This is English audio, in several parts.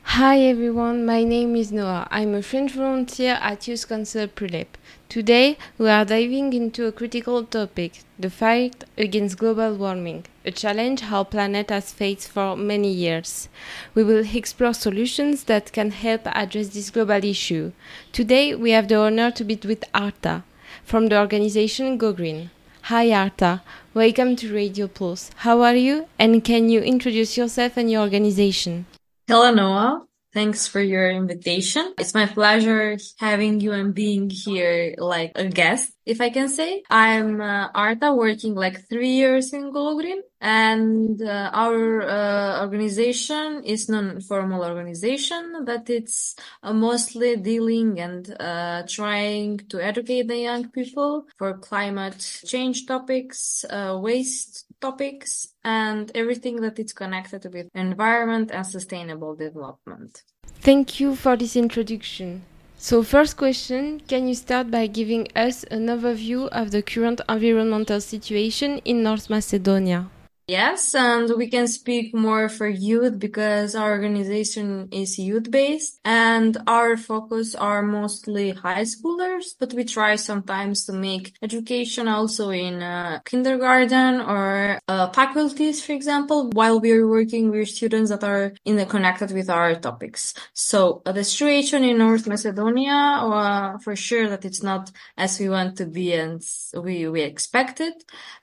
Hi everyone, my name is Noah. I'm a French volunteer at Youth Council Prilep. Today, we are diving into a critical topic, the fight against global warming, a challenge our planet has faced for many years. We will explore solutions that can help address this global issue. Today, we have the honor to be with Arta from the organization Go Green. Hi Arta, welcome to Radio Pulse. How are you? And can you introduce yourself and your organization? Hello, Noah. Thanks for your invitation. It's my pleasure having you and being here like a guest, if I can say. I'm Arta, working like 3 years in Go Green, and our organization is non-formal organization, but it's mostly dealing and trying to educate the young people for climate change topics, waste topics, and everything that is connected with environment and sustainable development. Thank you for this introduction. So, first question, can you start by giving us an overview of the current environmental situation in North Macedonia? Yes, and we can speak more for youth because our organization is youth-based and our focus are mostly high schoolers, but we try sometimes to make education also in kindergarten or faculties, for example, while we are working with students that are connected with our topics. So the situation in North Macedonia, for sure that it's not as we want to be and we expected,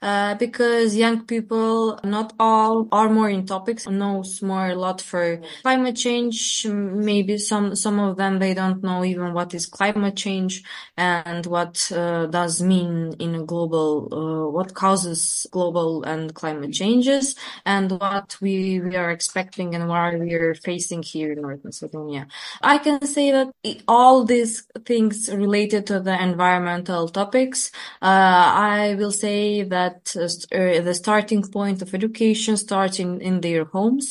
because young people not all are more in topics, knows more a lot for climate change. Maybe some of them they don't know even what is climate change and what does mean in a global, what causes global and climate changes, and what we are expecting and what we are facing here in North Macedonia. I can say that all these things related to the environmental topics, I will say that the starting point of education starts in their homes,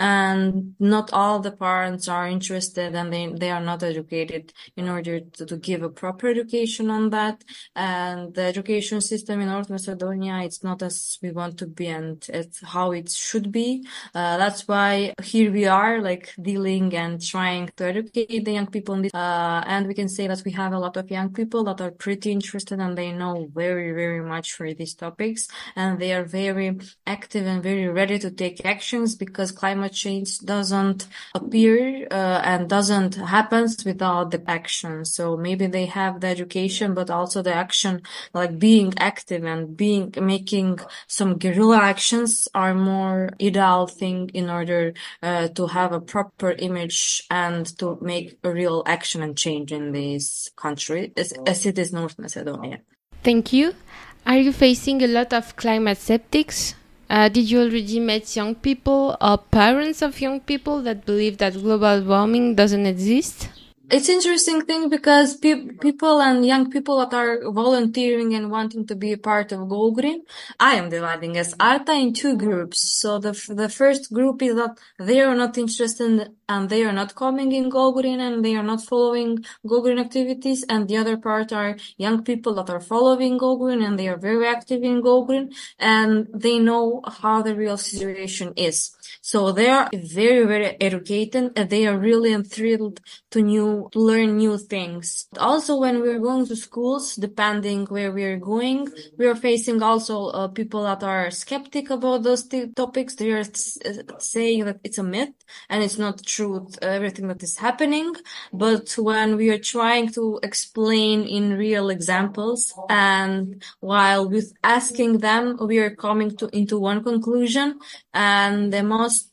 and not all the parents are interested and they are not educated in order to give a proper education on that. And the education system in North Macedonia, it's not as we want to be and it's how it should be. That's why here we are like dealing and trying to educate the young people in this. And we can say that we have a lot of young people that are pretty interested and they know very, very much for these topics. And they are very active and very ready to take actions because climate change doesn't appear and doesn't happen without the action. So maybe they have the education, but also the action, like being active and making some guerrilla actions are more ideal thing in order to have a proper image and to make a real action and change in this country as it is North Macedonia. Thank you. Are you facing a lot of climate skeptics? Did you already meet young people or parents of young people that believe that global warming doesn't exist? It's interesting thing because people and young people that are volunteering and wanting to be a part of Go Green, I am dividing as Arta in two groups. So the first group is that they are not interested and they are not coming in Go Green and they are not following Go Green activities. And the other part are young people that are following Go Green and they are very active in Go Green and they know how the real situation is. So they are very, very educated and they are really thrilled to learn new things. Also, when we're going to schools, depending where we're going, we are facing also people that are skeptic about those topics. They are saying that it's a myth and it's not truth, everything that is happening. But when we are trying to explain in real examples and while with asking them, we are coming into one conclusion, and the most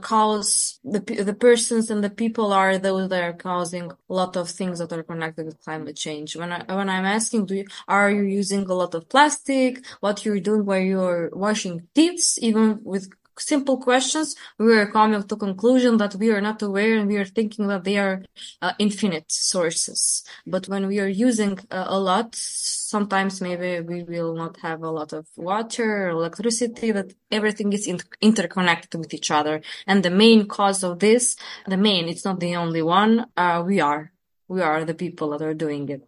cause the persons and the people are those that are causing a lot of things that are connected with climate change. When I'm asking, are you using a lot of plastic? What you're doing while you're washing teeth, even with simple questions, we are coming to conclusion that we are not aware and we are thinking that they are infinite sources. But when we are using a lot, sometimes maybe we will not have a lot of water or electricity, that everything is interconnected with each other. And the main cause of this, it's not the only one, we are the people that are doing it.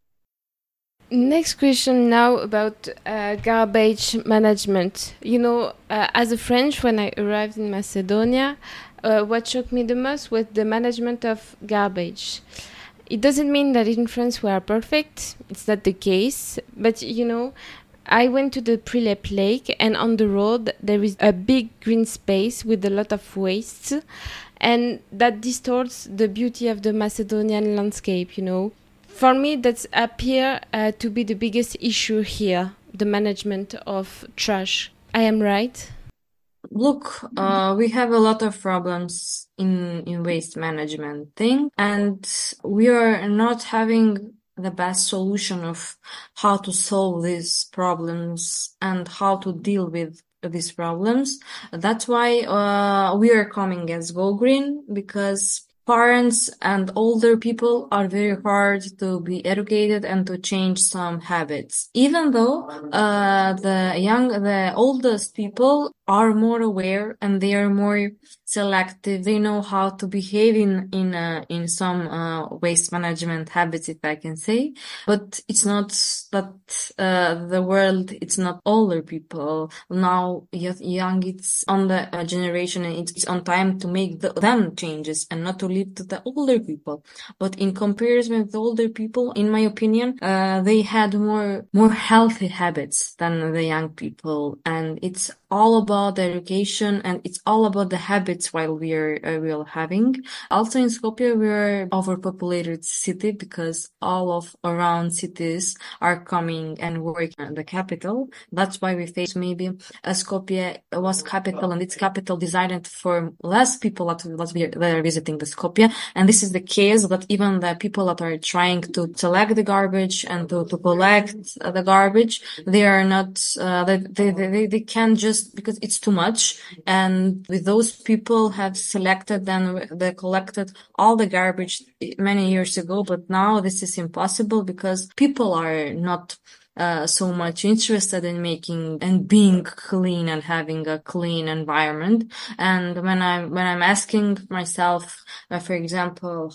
Next question now about garbage management. As a French, when I arrived in Macedonia, what shocked me the most was the management of garbage. It doesn't mean that in France we are perfect. It's not the case. But I went to the Prilep Lake, and on the road there is a big green space with a lot of waste, and that distorts the beauty of the Macedonian landscape. For me, that's appear to be the biggest issue here, the management of trash. I am right? Look, we have a lot of problems in waste management thing, and we are not having the best solution of how to solve these problems and how to deal with these problems. That's why we are coming as Go Green, because parents and older people are very hard to be educated and to change some habits. Even though the oldest people are more aware and they are more selective. They know how to behave in some waste management habits, if I can say. But it's not that the world. It's not older people now. Young. It's on the generation, and it's on time to make them changes and not to leave to the older people. But in comparison with the older people, in my opinion, they had more healthy habits than the young people, and it's all about the education and it's all about the habits while we are having. Also in Skopje, we're overpopulated city because all of around cities are coming and working in the capital. That's why we face maybe Skopje was capital, and it's capital designed for less people that are visiting the Skopje. And this is the case that even the people that are trying to select the garbage and to collect the garbage, they are not, they can't just, because it's too much. And with those people have selected, then they collected all the garbage many years ago, but now this is impossible because people are not so much interested in making and being clean and having a clean environment. And when I'm asking myself, for example,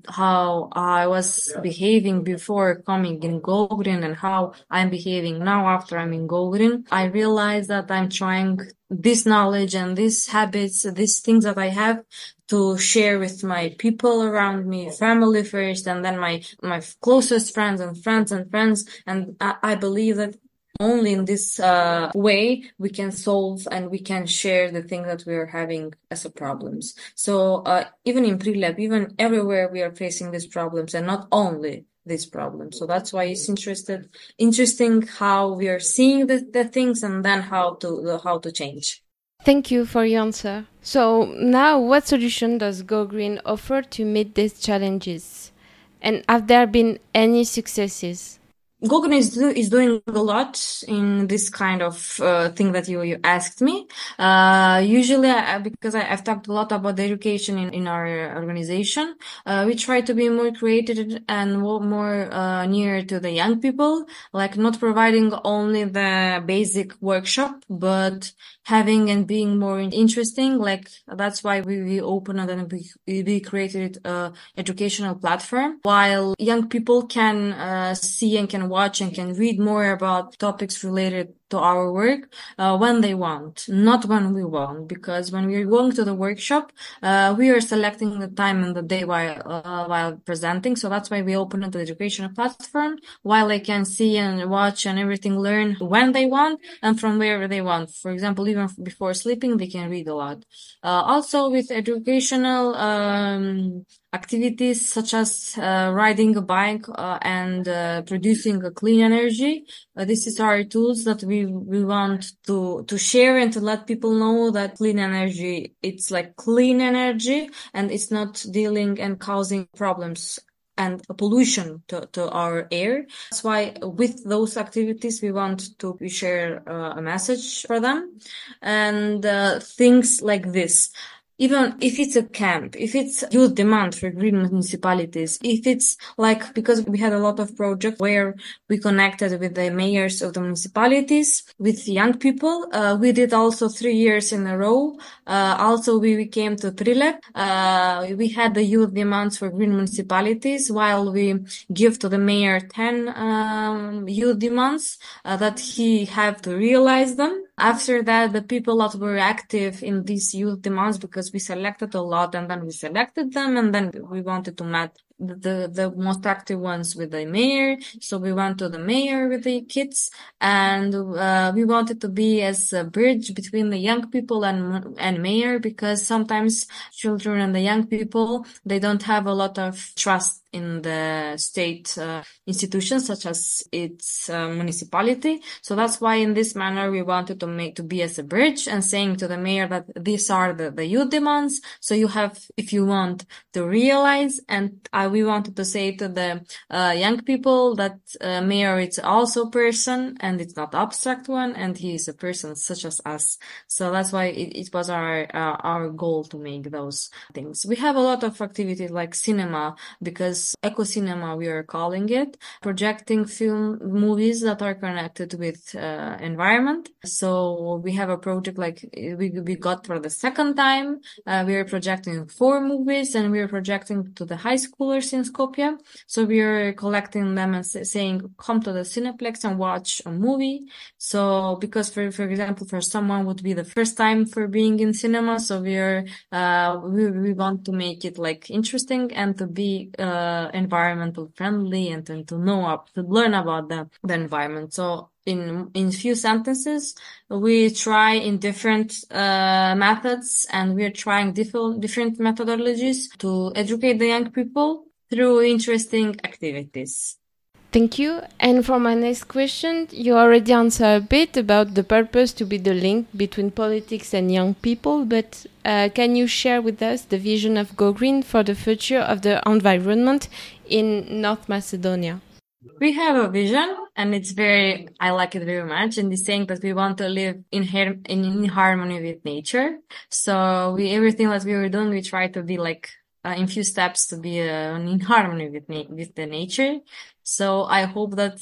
how I was behaving before coming in Go Green and how I'm behaving now after I'm in Go Green, I realize that I'm trying this knowledge and these habits, these things that I have, to share with my people around me, family first, and then my closest friends and friends and friends. And I believe that only in this way we can solve and we can share the thing that we are having as a problems. So even in Prilep, even everywhere we are facing these problems, and not only this problem. So that's why it's interesting how we are seeing the things and then how to change. Thank you for your answer. So now, what solution does Go Green offer to meet these challenges? And have there been any successes? Go Green is doing a lot in this kind of thing that you asked me. Usually, because I've talked a lot about the education in our organization, we try to be more creative and more near to the young people, like not providing only the basic workshop, but having and being more interesting. Like that's why we opened and we created a educational platform, while young people can see and can watch and can read more about topics related to our work when they want, not when we want. Because when we're going to the workshop, we are selecting the time and the day while presenting. So that's why we open the educational platform, while they can see and watch and everything, learn when they want and from wherever they want. For example, even before sleeping, they can read a lot. Also with educational activities such as riding a bike and producing a clean energy. This is our tools that we want to share and to let people know that clean energy, it's like clean energy and it's not dealing and causing problems and pollution to our air. That's why with those activities, we want to share a message for them and things like this. Even if it's a camp, if it's youth demand for green municipalities, if it's like, because we had a lot of projects where we connected with the mayors of the municipalities, with young people. We did also 3 years in a row. Also, we came to Prilep. We had the youth demands for green municipalities, while we give to the mayor 10 youth demands that he have to realize them. After that, the people that were active in these youth demands, because we selected a lot and then we selected them and then we wanted to match the most active ones with the mayor. So we went to the mayor with the kids, and we wanted to be as a bridge between the young people and mayor, because sometimes children and the young people, they don't have a lot of trust in the state institutions such as its municipality. So that's why in this manner we wanted to be as a bridge and saying to the mayor that these are the youth demands. So you have, if you want to realize, and we wanted to say to the young people that mayor is also a person and it's not abstract one, and he is a person such as us. So that's why it was our goal to make those things. We have a lot of activities like cinema, because eco cinema we are calling it, projecting movies that are connected with environment. So we have a project like we got for the second time. We are projecting 4 movies, and we are projecting to the high schoolers in Skopje. So we are collecting them and saying, come to the Cineplex and watch a movie. So because for example, for someone would be the first time for being in cinema, so we want to make it like interesting and to be environmental friendly and to learn about the environment. So in few sentences, we try in different methods, and we are trying different methodologies to educate the young people through interesting activities. Thank you. And for my next question, you already answered a bit about the purpose to be the link between politics and young people, but can you share with us the vision of Go Green for the future of the environment in North Macedonia? We have a vision, and I like it very much, and it's saying that we want to live in harmony with nature. So everything that we were doing, we try to be like in few steps to be in harmony with the nature. So I hope that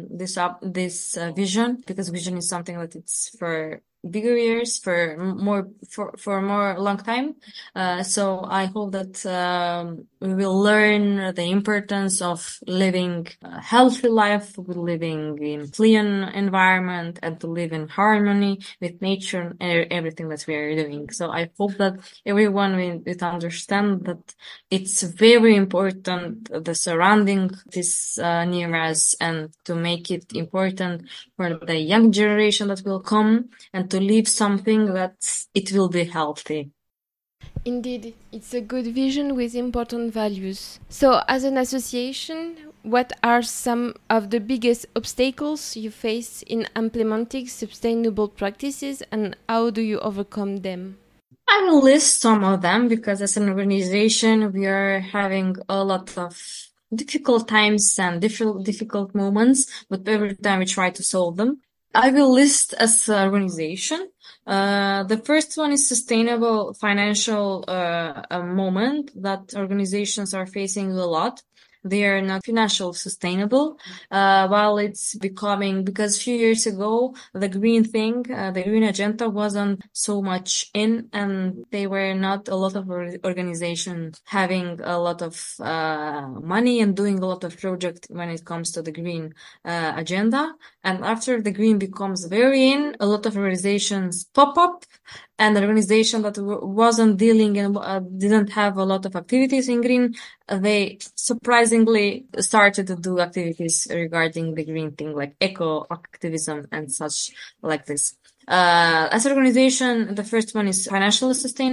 this vision, because vision is something that it's for bigger years, for more long time. So I hope that we will learn the importance of living a healthy life, living in clean environment, and to live in harmony with nature and everything that we are doing. So I hope that everyone will understand that it's very important, the surrounding this near us, and to make it important for the young generation that will come, and to leave something that it will be healthy. Indeed, it's a good vision with important values. So, as an association, what are some of the biggest obstacles you face in implementing sustainable practices, and how do you overcome them? I will list some of them, because as an organization, we are having a lot of difficult times and difficult moments, but every time we try to solve them. I will list as an organization. The first one is sustainable financial moment that organizations are facing a lot. They are not financially sustainable, while it's becoming, because a few years ago, the green agenda wasn't so much in, and they were not a lot of organizations having a lot of money and doing a lot of projects when it comes to the green agenda. And after the green becomes very in, a lot of organizations pop up, and the organization that wasn't dealing and didn't have a lot of activities in green, they surprisingly started to do activities regarding the green thing, like eco activism and such like this. As an organization, the first one is financially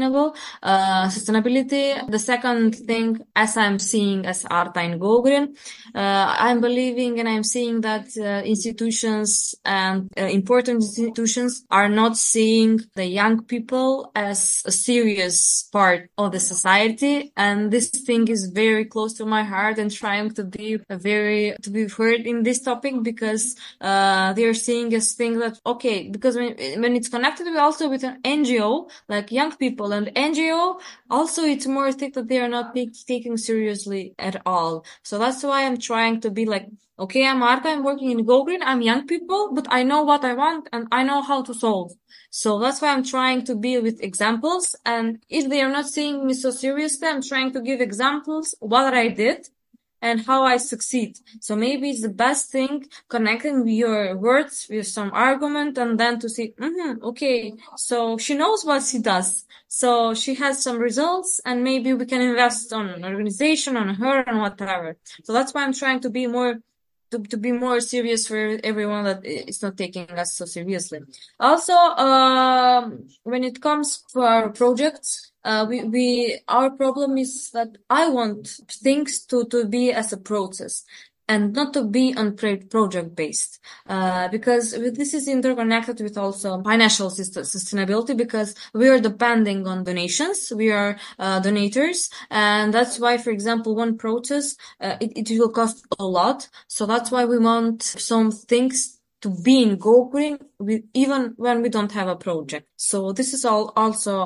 sustainability. The second thing, as I'm seeing as Arta in Go Green, I'm believing and I'm seeing that institutions and important institutions are not seeing the young people as a serious part of the society. And this thing is very close to my heart, and trying to be heard in this topic, because they're seeing as thing that, okay, because when it's connected also with an NGO, like young people and NGO, also it's more thick that they are not taken seriously at all. So that's why I'm trying to be like, okay, I'm Marta, I'm working in Go Green, I'm young people, but I know what I want and I know how to solve. So that's why I'm trying to be with examples. And if they are not seeing me so seriously, I'm trying to give examples what I did and how I succeed. So maybe it's the best thing connecting your words with some argument and then to see, okay, so she knows what she does. So she has some results and maybe we can invest on an organization, on her and whatever. So that's why I'm trying to be more to be more serious for everyone that is not taking us so seriously. Also, when it comes to our projects, our problem is that I want things to be as a process and not to be on project based, because this is interconnected with also financial sustainability, because we are depending on donations, we are donators, and that's why, for example, one process it will cost a lot. So that's why we want some things to be in Go Green, even when we don't have a project. So this is also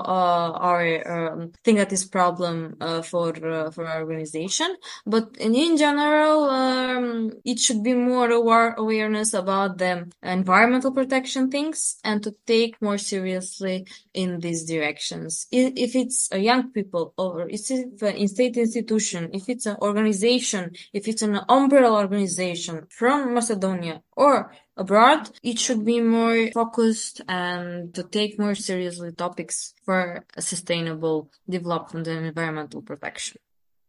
our thing that is problem for our organization. But in general, it should be more awareness about the environmental protection things and to take more seriously in these directions. If it's a young people or if it's a state institution, if it's an organization, if it's an umbrella organization from Macedonia or abroad, it should be more focused and to take more seriously topics for sustainable development and environmental protection.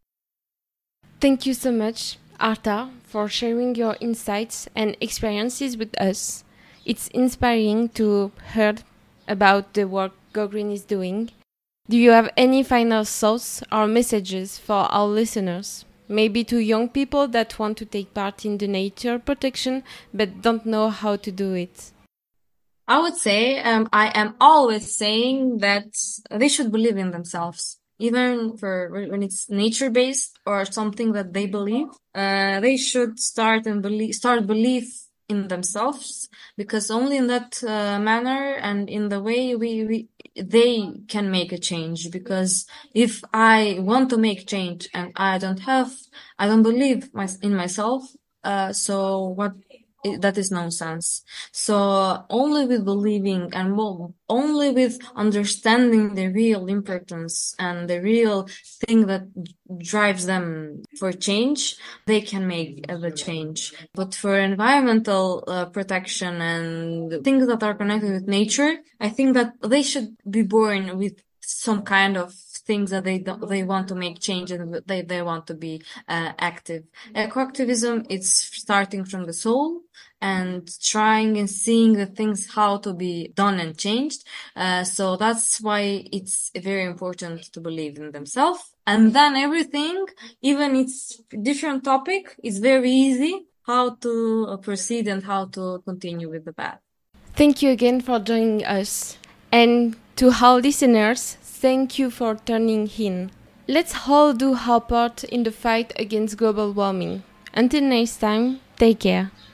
Thank you so much, Arta, for sharing your insights and experiences with us. It's inspiring to hear about the work Go Green is doing. Do you have any final thoughts or messages for our listeners? Maybe to young people that want to take part in the nature protection but don't know how to do it. I would say, I am always saying that they should believe in themselves, even for when it's nature based or something that they believe. They should start belief in themselves, because only in that manner and in the way they can make a change. Because if I want to make change and I don't believe in myself, so what? That is nonsense. So only with believing and only with understanding the real importance and the real thing that drives them for change, they can make the change. But for environmental protection and things that are connected with nature, I think that they should be born with some kind of things that they want to make change and they want to be active. Ecoactivism, it's starting from the soul and trying and seeing the things how to be done and changed. So that's why it's very important to believe in themselves. And then everything, even it's different topic, is very easy how to proceed and how to continue with the path. Thank you again for joining us. And to our listeners, thank you for tuning in. Let's all do our part in the fight against global warming. Until next time, take care.